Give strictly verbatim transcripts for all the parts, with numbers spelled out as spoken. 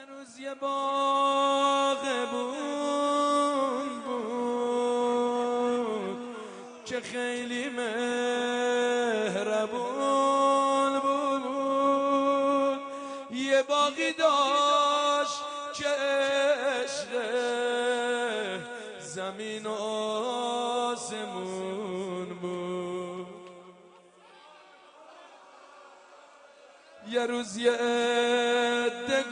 یه روز یه باغبون بود که خیلی مهربون بود. یه باغی داشت که عشق زمین و آسمون بود. یه روز یه عده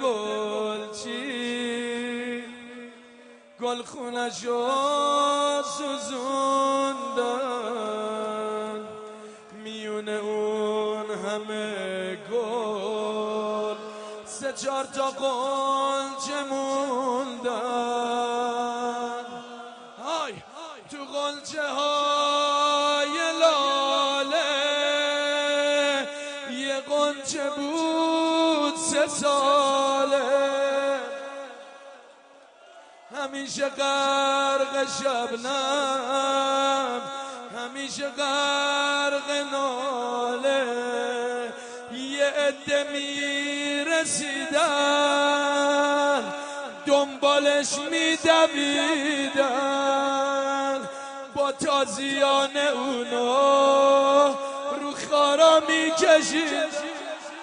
گلچین گل خونشو سوزوندن، میونه اون همه گل سه چهار تا قنچه موندن. های تو قنچه های لاله یه قنچه بود سه ساله، همیشه غرق شبنم همیشه غرق ناله. یه عده میرسیدن دنبالش میدویدن، با تازیان اونو رو خارا میکشید.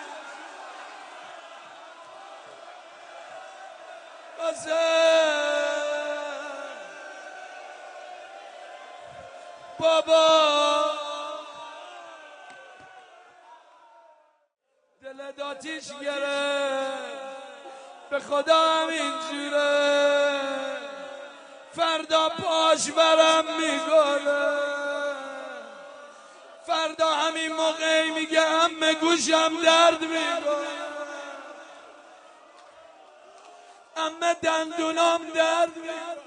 بابا دل داتیش گرفت، به خدا همینجوره فردا پاش برم میگله، فردا همین موقعی میگه همه گوشم درد میکنه، همه دندونام درد میکنه.